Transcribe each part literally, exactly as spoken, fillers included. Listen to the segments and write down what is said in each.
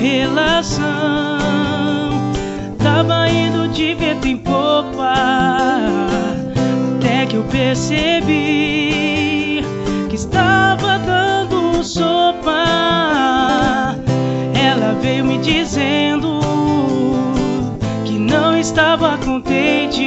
relação tava indo de vento em popa, até que eu percebi que estava dando sopa. Ela veio me dizendo que não estava contente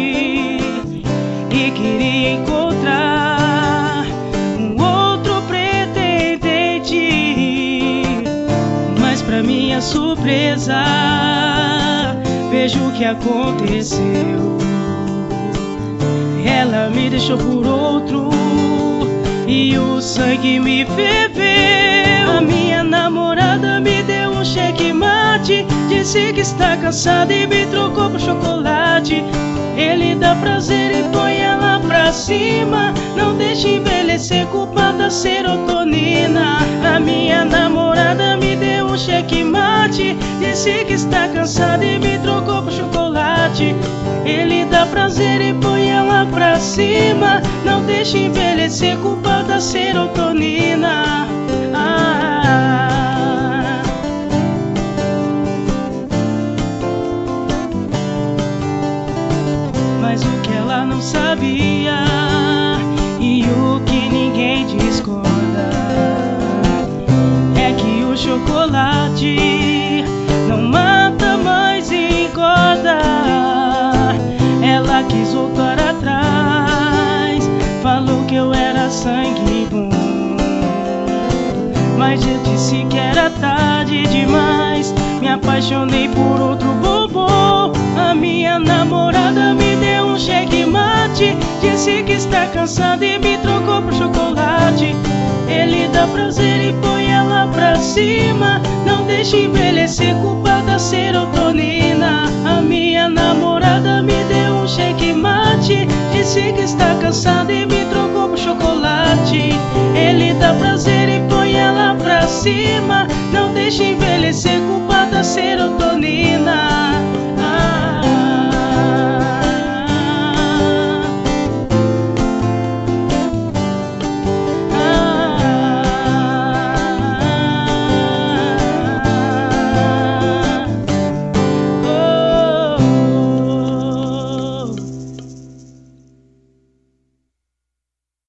e queria encontrar um outro pretendente. Mas pra minha surpresa, vejo o que aconteceu. Ela me deixou por outro e o sangue me ferveu. A minha namorada me deu um checkmate, disse que está cansada e me trocou por chocolate. Ele dá prazer e põe ela pra cima, não deixa envelhecer, culpa da serotonina. A minha namorada me deu um checkmate, disse que está cansada e me trocou por chocolate. Ele dá prazer e põe ela pra cima, não deixa envelhecer, culpa da serotonina. Ah, mas o que ela não sabia e o que ninguém discorda é que o chocolate não mata, mais engorda. Ela quis voltar atrás, falou que eu era sangue bom, mas eu disse que era tarde demais. Me apaixonei por outro bobo. A minha namorada me deu um checkmate, disse que está cansada e me trocou por chocolate. Ele dá prazer e põe ela pra cima, não deixa envelhecer, culpa da serotonina. A minha namorada me deu um checkmate, disse que está cansada e me trocou por chocolate. Ele dá prazer e põe ela pra cima, não deixa envelhecer, culpa da serotonina.